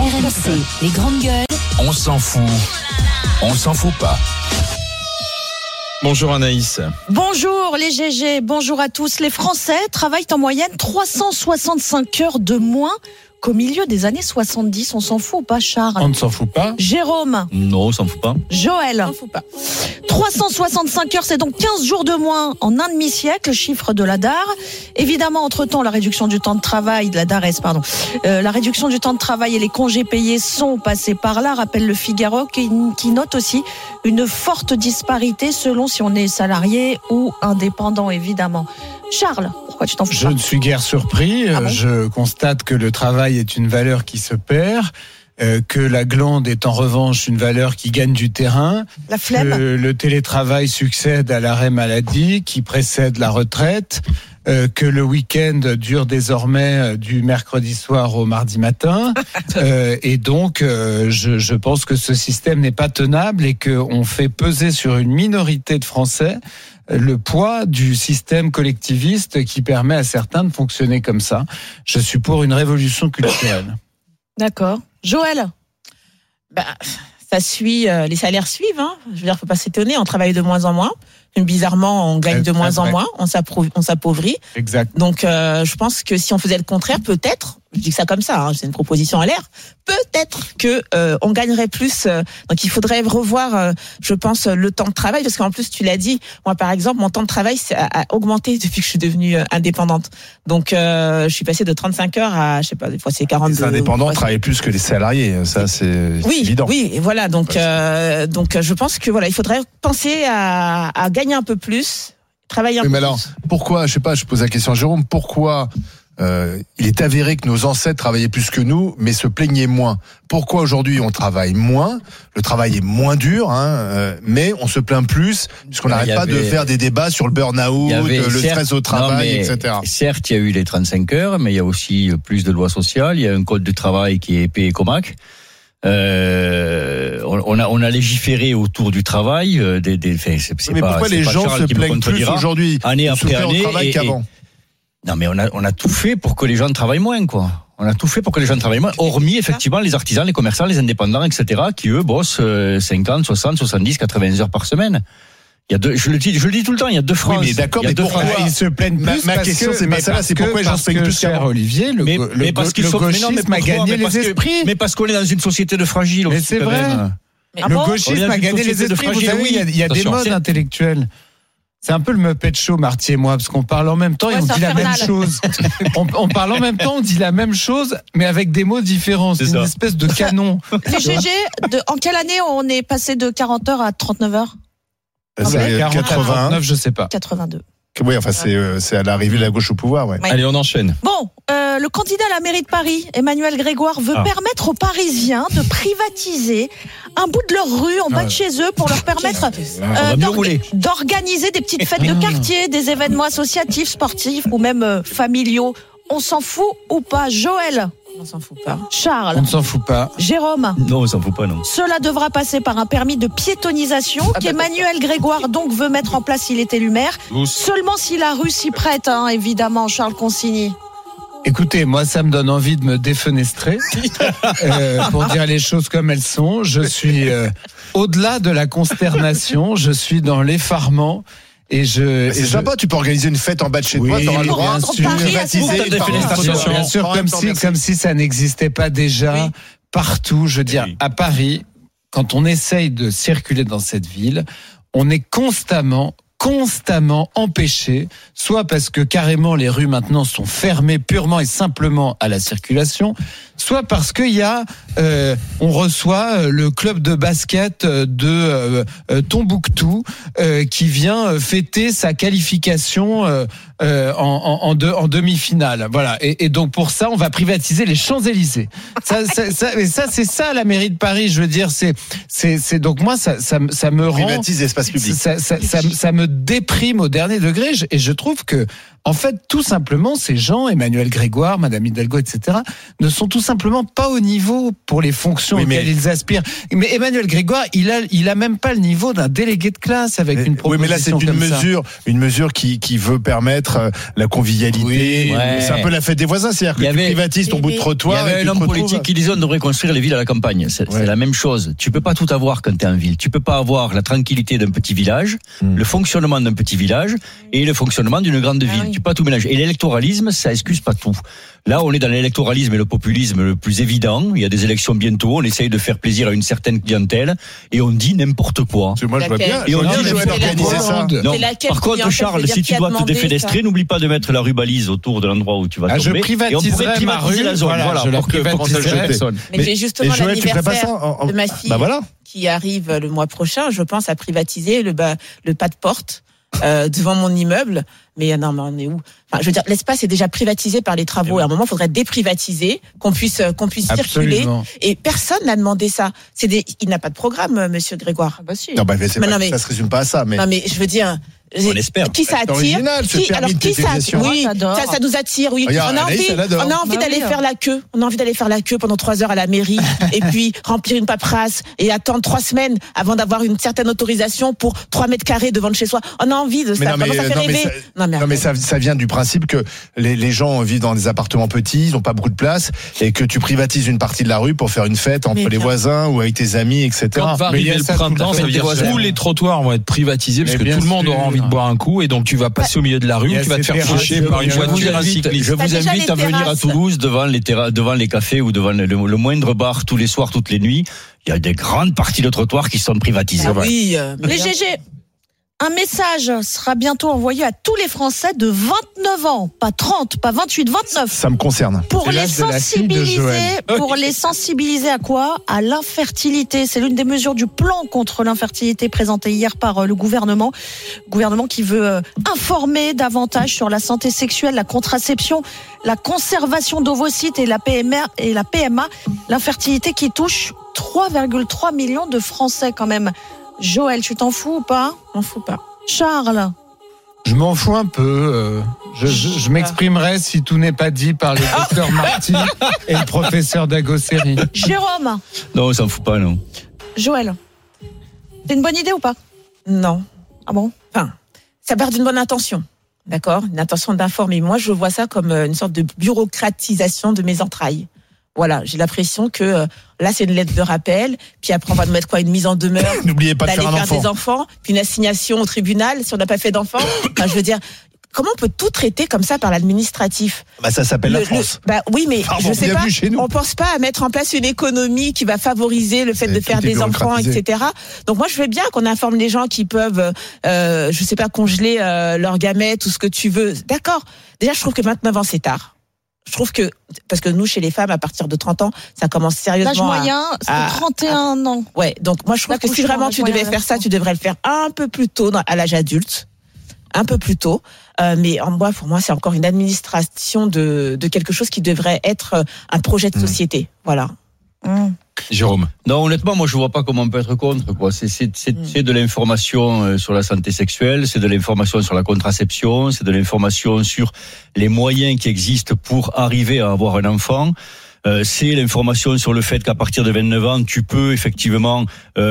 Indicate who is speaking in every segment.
Speaker 1: RMC, les grandes gueules.
Speaker 2: On s'en fout. On s'en fout pas.
Speaker 3: Bonjour Anaïs.
Speaker 4: Bonjour les GG, bonjour à tous. Les Français travaillent en moyenne 365 heures de moins qu'au milieu des années 70. On s'en fout ou pas, Charles?
Speaker 3: On ne s'en fout pas.
Speaker 4: Jérôme?
Speaker 2: Non, on s'en fout pas.
Speaker 4: Joël?
Speaker 5: On s'en fout pas.
Speaker 4: 365 heures, c'est donc 15 jours de moins en un demi-siècle, chiffre de la DAR. Évidemment, entre-temps, la réduction du temps de travail, de la DARES, la réduction du temps de travail et les congés payés sont passés par là, rappelle le Figaro, qui note aussi une forte disparité selon si on est salarié ou indépendant, évidemment. Charles, pourquoi tu t'en fous
Speaker 6: Je
Speaker 4: pas?
Speaker 6: ne suis guère surpris.
Speaker 4: Ah bon?
Speaker 6: Je constate que le travail est une valeur qui se perd, que la glande est en revanche une valeur qui gagne du terrain,
Speaker 4: La flemme?
Speaker 6: que le télétravail succède à l'arrêt maladie, qui précède la retraite, que le week-end dure désormais du mercredi soir au mardi matin, et donc je pense que ce système n'est pas tenable et qu'on fait peser sur une minorité de Français le poids du système collectiviste qui permet à certains de fonctionner comme ça. Je suis pour une révolution culturelle.
Speaker 4: D'accord. Joël?
Speaker 5: Ça suit, les salaires suivent. Je veux dire, faut pas s'étonner, on travaille de moins en moins. Bizarrement, on gagne de moins en moins, on s'appauvrit.
Speaker 6: Exact.
Speaker 5: Donc, je pense que si on faisait le contraire, peut-être, je dis que ça comme ça, c'est une proposition en l'air, peut-être que on gagnerait plus. Donc, il faudrait revoir, je pense, le temps de travail, parce qu'en plus, tu l'as dit, moi, par exemple, mon temps de travail a augmenté depuis que je suis devenue indépendante. Donc, je suis passée de 35 heures à, je sais pas, des fois c'est 42.
Speaker 7: Les indépendants travaillent plus que les salariés, ça c'est évident.
Speaker 5: Oui, et voilà. Donc, je pense que voilà, il faudrait penser à gagner un peu plus, travailler un peu
Speaker 7: Mais
Speaker 5: plus.
Speaker 7: alors, pourquoi, je sais pas, je pose la question à Jérôme, pourquoi il est avéré que nos ancêtres travaillaient plus que nous, mais se plaignaient moins? Pourquoi aujourd'hui on travaille moins? Le travail est moins dur, mais on se plaint plus, puisqu'on n'arrête pas de faire des débats sur le burn-out, le stress au travail, etc.
Speaker 2: Certes, il y a eu les 35 heures, mais il y a aussi plus de lois sociales, il y a un code du travail qui est épais et comaque. On a légiféré autour du travail.
Speaker 7: Mais pourquoi les gens se plaignent plus aujourd'hui,
Speaker 2: année après année,
Speaker 7: qu'avant?
Speaker 2: Non, mais on a tout fait pour que les gens travaillent moins, quoi. On a tout fait pour que les gens travaillent moins, hormis effectivement les artisans, les commerçants, les indépendants, etc., qui eux bossent 50, 60, 70, 80 heures par semaine. Il y a deux, je le dis tout le temps, il y a deux phrases.
Speaker 7: Oui, mais d'accord, mais pourquoi
Speaker 6: ils se plaignent plus?
Speaker 7: Ma question, c'est pas ça, c'est pourquoi les gens se plaignent plus
Speaker 6: cher
Speaker 7: qu'avant.
Speaker 6: Olivier, le gauchisme a gagné les esprits.
Speaker 2: Mais parce qu'on est dans une société de fragiles.
Speaker 6: Mais c'est vrai. Le gauchisme a gagné les esprits. Vous savez, il y a des modes intellectuels. C'est un peu le Muppet Show, Marty et moi, parce qu'on parle en même temps et on dit la même chose. On parle en même temps, on dit la même chose, mais avec des mots différents. C'est une espèce de canon.
Speaker 4: Les GG, en quelle année on est passé de 40 heures à 39 heures?
Speaker 7: C'est
Speaker 6: 89, je sais pas.
Speaker 4: 82.
Speaker 7: Oui, enfin, c'est à l'arrivée de la gauche au pouvoir, ouais.
Speaker 3: Allez, on enchaîne.
Speaker 4: Bon, le candidat à la mairie de Paris, Emmanuel Grégoire, veut permettre aux Parisiens de privatiser un bout de leur rue en bas de chez eux pour leur permettre d'organiser des petites fêtes de quartier, des événements associatifs, sportifs ou même familiaux. On s'en fout ou pas? Joël?
Speaker 5: On s'en fout pas.
Speaker 4: Charles?
Speaker 6: On ne s'en fout pas.
Speaker 4: Jérôme?
Speaker 2: Non, on s'en fout pas, non.
Speaker 4: Cela devra passer par un permis de piétonisation qu'Emmanuel Grégoire donc veut mettre en place s'il est élu maire. Seulement si la rue s'y prête, évidemment, Charles Consigny.
Speaker 6: Écoutez, moi, ça me donne envie de me défenestrer pour dire les choses comme elles sont. Je suis au-delà de la consternation, je suis dans l'effarement. C'est
Speaker 7: sympa, tu peux organiser une fête en bas de chez toi, t'auras le droit de privatiser.
Speaker 6: Bien sûr, comme si ça n'existait pas déjà partout. Je veux dire, à Paris, quand on essaye de circuler dans cette ville, on est constamment empêché, soit parce que carrément les rues maintenant sont fermées purement et simplement à la circulation, soit parce qu'il y a, on reçoit le club de basket de Tombouctou qui vient fêter sa qualification en demi-finale. Voilà. Et donc pour ça, on va privatiser les Champs-Élysées. C'est ça la mairie de Paris. Je veux dire, c'est donc moi ça me rend.
Speaker 7: Privatise l'espace public.
Speaker 6: Ça me déprime au dernier degré. Et je trouve que En fait, tout simplement, ces gens, Emmanuel Grégoire, Madame Hidalgo, etc., ne sont tout simplement pas au niveau pour les fonctions auxquelles ils aspirent. Mais Emmanuel Grégoire, il a même pas le niveau d'un délégué de classe avec une proposition.
Speaker 7: Oui, mais là, c'est une mesure qui veut permettre la convivialité.
Speaker 2: Oui,
Speaker 7: c'est un peu la fête des voisins, c'est-à-dire que tu privatises ton bout de trottoir.
Speaker 2: Il y avait un homme politique qui disait on devrait construire les villes à la campagne. C'est la même chose. Tu peux pas tout avoir quand t'es en ville. Tu peux pas avoir la tranquillité d'un petit village, le fonctionnement d'un petit village et le fonctionnement d'une grande ville. Tu peux pas tout mélanger. Et l'électoralisme, ça excuse pas tout. Là, on est dans l'électoralisme et le populisme le plus évident. Il y a des élections bientôt. On essaye de faire plaisir à une certaine clientèle et on dit n'importe quoi.
Speaker 7: Moi, je vois bien.
Speaker 2: Et on dit
Speaker 7: Joël organiser ça.
Speaker 2: Non. Par contre, Charles, si tu dois te défenestrer, n'oublie pas de mettre la rubalise autour de l'endroit où tu vas tomber.
Speaker 6: Je privatiserai ma rue,
Speaker 2: la zone. Voilà,
Speaker 6: je la
Speaker 2: pour que
Speaker 6: privatiserai.
Speaker 2: personne.
Speaker 5: Mais j'ai justement l'anniversaire de ma fille qui arrive le mois prochain. Je pense à privatiser le pas de porte devant mon immeuble. Mais non, mais on est où? Enfin, je veux dire, l'espace est déjà privatisé par les travaux. Et à un moment, il faudrait déprivatiser, qu'on puisse circuler. Et personne n'a demandé ça. Il n'a pas de programme, Monsieur Grégoire.
Speaker 4: Ah bah si.
Speaker 7: Non, ça se résume pas à ça. Mais
Speaker 5: non, mais je veux dire.
Speaker 2: On espère.
Speaker 5: Qui ça attire? Oui, ça nous attire. Oui,
Speaker 7: regarde,
Speaker 5: on a envie d'aller faire la queue. On a envie d'aller faire la queue pendant 3 heures à la mairie et puis remplir une paperasse et attendre 3 semaines avant d'avoir une certaine autorisation pour 3 mètres carrés devant de chez soi. On a envie de ça. Ça fait rêver.
Speaker 7: Non, mais ça vient du principe que les gens vivent dans des appartements petits, ils n'ont pas beaucoup de place et que tu privatises une partie de la rue pour faire une fête entre les voisins ou avec tes amis, etc.
Speaker 3: Quand va arriver le printemps, ça veut dire que tous les trottoirs vont être privatisés parce que tout le monde aura envie de boire un coup et donc tu vas passer au milieu de la rue, tu vas te faire faucher par une voiture, un cycliste.
Speaker 2: Je vous invite à venir à Toulouse devant les cafés ou devant le moindre bar tous les soirs, toutes les nuits. Il y a des grandes parties de trottoirs qui sont privatisées.
Speaker 5: Oui,
Speaker 4: les GG. Un message sera bientôt envoyé à tous les Français de 29 ans, pas 30, pas 28, 29.
Speaker 7: Ça me concerne.
Speaker 4: Pour les sensibiliser à quoi? À l'infertilité. C'est l'une des mesures du plan contre l'infertilité présenté hier par le gouvernement. Gouvernement qui veut informer davantage sur la santé sexuelle, la contraception, la conservation d'ovocytes et la PMA. L'infertilité qui touche 3,3 millions de Français quand même. Joël, tu t'en fous ou pas?
Speaker 5: M'en fous pas.
Speaker 4: Charles?
Speaker 6: Je m'en fous un peu. Je m'exprimerai si tout n'est pas dit par le docteur Marty et le professeur Dagosséry.
Speaker 4: Jérôme?
Speaker 2: Non, on s'en fout pas, non.
Speaker 4: Joël? C'est une bonne idée ou pas?
Speaker 5: Non.
Speaker 4: Ah bon?
Speaker 5: Enfin, ça part d'une bonne intention. D'accord? Une intention d'informer. Moi, je vois ça comme une sorte de bureaucratisation de mes entrailles. Voilà, j'ai l'impression que là, c'est une lettre de rappel, puis après, on va nous mettre une mise en demeure.
Speaker 7: N'oubliez pas de
Speaker 5: d'aller
Speaker 7: faire un
Speaker 5: faire
Speaker 7: enfant.
Speaker 5: des enfants, puis une assignation au tribunal si on n'a pas fait d'enfants. Enfin, je veux dire, comment on peut tout traiter comme ça par l'administratif?
Speaker 7: Ça s'appelle la France.
Speaker 5: Oui, mais je sais pas.
Speaker 7: Chez nous.
Speaker 5: On pense pas à mettre en place une économie qui va favoriser le fait de faire des enfants, etc. Donc moi, je veux bien qu'on informe les gens qui peuvent, je sais pas, congeler leurs gamètes ou ce que tu veux. D'accord. Déjà, je trouve que 29 ans, c'est tard. Je trouve que, parce que nous, chez les femmes, à partir de 30 ans, ça commence sérieusement.
Speaker 4: L'âge moyen, c'est 31 ans.
Speaker 5: Ouais, donc moi, je trouve que si vraiment tu devais faire ça, tu devrais le faire un peu plus tôt à l'âge adulte. Un peu plus tôt. Mais pour moi, c'est encore une administration de quelque chose qui devrait être un projet de société. Voilà.
Speaker 3: Jérôme.
Speaker 2: Non, honnêtement, moi je vois pas comment on peut être contre, quoi. C'est de l'information sur la santé sexuelle, c'est de l'information sur la contraception, c'est de l'information sur les moyens qui existent pour arriver à avoir un enfant. C'est l'information sur le fait qu'à partir de 29 ans, tu peux effectivement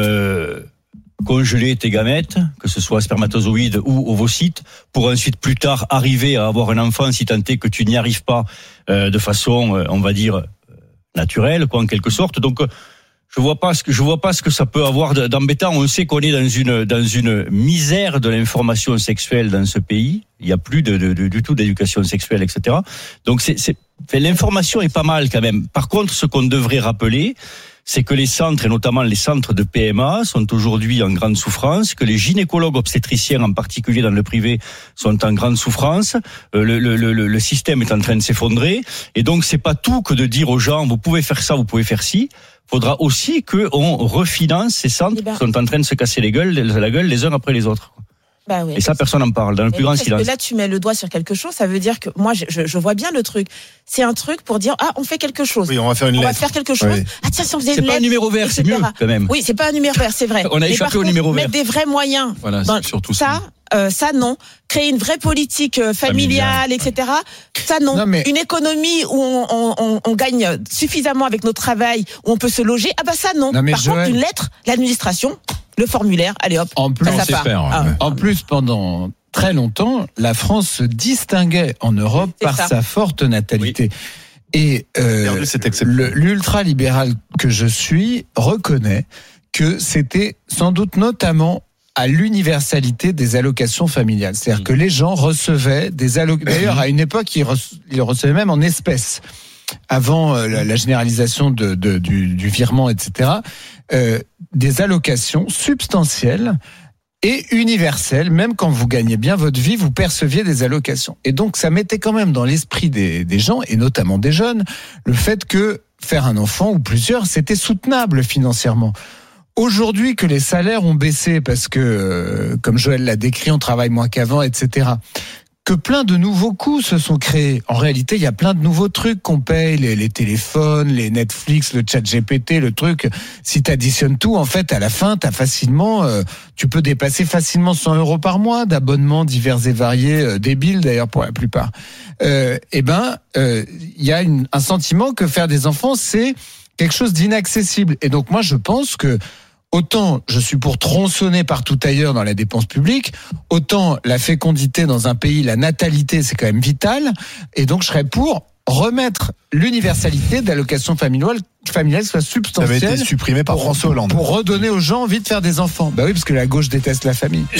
Speaker 2: congeler tes gamètes, que ce soit spermatozoïdes ou ovocytes, pour ensuite plus tard arriver à avoir un enfant si tant est que tu n'y arrives pas de façon, on va dire, naturelle, quoi, en quelque sorte. Donc, je vois pas ce que ça peut avoir d'embêtant. On sait qu'on est dans une misère de l'information sexuelle dans ce pays. Il y a plus du tout d'éducation sexuelle, etc. Donc, l'information est pas mal quand même. Par contre, ce qu'on devrait rappeler, c'est que les centres, et notamment les centres de PMA, sont aujourd'hui en grande souffrance, que les gynécologues obstétriciens, en particulier dans le privé, sont en grande souffrance. Le système est en train de s'effondrer. Et donc, c'est pas tout que de dire aux gens, vous pouvez faire ça, vous pouvez faire ci. Faudra aussi qu'on refinance ces centres qui sont en train de se casser la gueule les uns après les autres.
Speaker 5: Bah oui,
Speaker 2: et ça, personne n'en parle, dans le plus grand silence.
Speaker 5: Parce que là, tu mets le doigt sur quelque chose, ça veut dire que moi, je vois bien le truc. C'est un truc pour dire, on fait quelque chose.
Speaker 7: Oui, on va faire une lettre.
Speaker 5: On va faire quelque chose.
Speaker 7: Oui.
Speaker 5: Ah tiens, si on faisait une
Speaker 2: C'est
Speaker 5: lettre.
Speaker 2: pas un numéro vert, c'est mieux, quand même.
Speaker 5: Oui, c'est pas un numéro vert, c'est vrai.
Speaker 2: On a échappé au numéro vert.
Speaker 5: Mettre des vrais moyens.
Speaker 3: Voilà, c'est surtout
Speaker 5: ça. Ça non. Créer une vraie politique familiale, etc. Ça non. Une économie où on gagne suffisamment avec notre travail, où on peut se loger. Ah bah ça non. Par contre, une lettre, l'administration, le formulaire, allez hop.
Speaker 6: En plus, en plus, pendant très longtemps, la France se distinguait en Europe par sa forte natalité. Oui. Et l'ultralibéral que je suis reconnaît que c'était sans doute notamment à l'universalité des allocations familiales. C'est-à-dire que les gens recevaient des allocations. D'ailleurs, à une époque, ils recevaient même en espèces. Avant la généralisation du virement, etc., des allocations substantielles et universelles. Même quand vous gagnez bien votre vie, vous perceviez des allocations. Et donc, ça mettait quand même dans l'esprit des gens, et notamment des jeunes, le fait que faire un enfant ou plusieurs, c'était soutenable financièrement. Aujourd'hui que les salaires ont baissé parce que, comme Joël l'a décrit, on travaille moins qu'avant, etc., que plein de nouveaux coûts se sont créés. En réalité, il y a plein de nouveaux trucs qu'on paye, les téléphones, les Netflix, le chat GPT, le truc. Si t'additionnes tout, en fait, à la fin, t'as facilement, tu peux dépasser facilement 100 € par mois d'abonnements divers et variés, débiles d'ailleurs pour la plupart. Il y a un sentiment que faire des enfants, c'est quelque chose d'inaccessible. Et donc moi, je pense que autant je suis pour tronçonner partout ailleurs dans la dépense publique, autant la fécondité dans un pays, la natalité, c'est quand même vital. Et donc je serais pour remettre l'universalité d'allocation familiale soit substantielle.
Speaker 7: Ça avait été supprimé par François Hollande.
Speaker 6: Pour redonner aux gens envie de faire des enfants. Bah oui, parce que la gauche déteste la famille.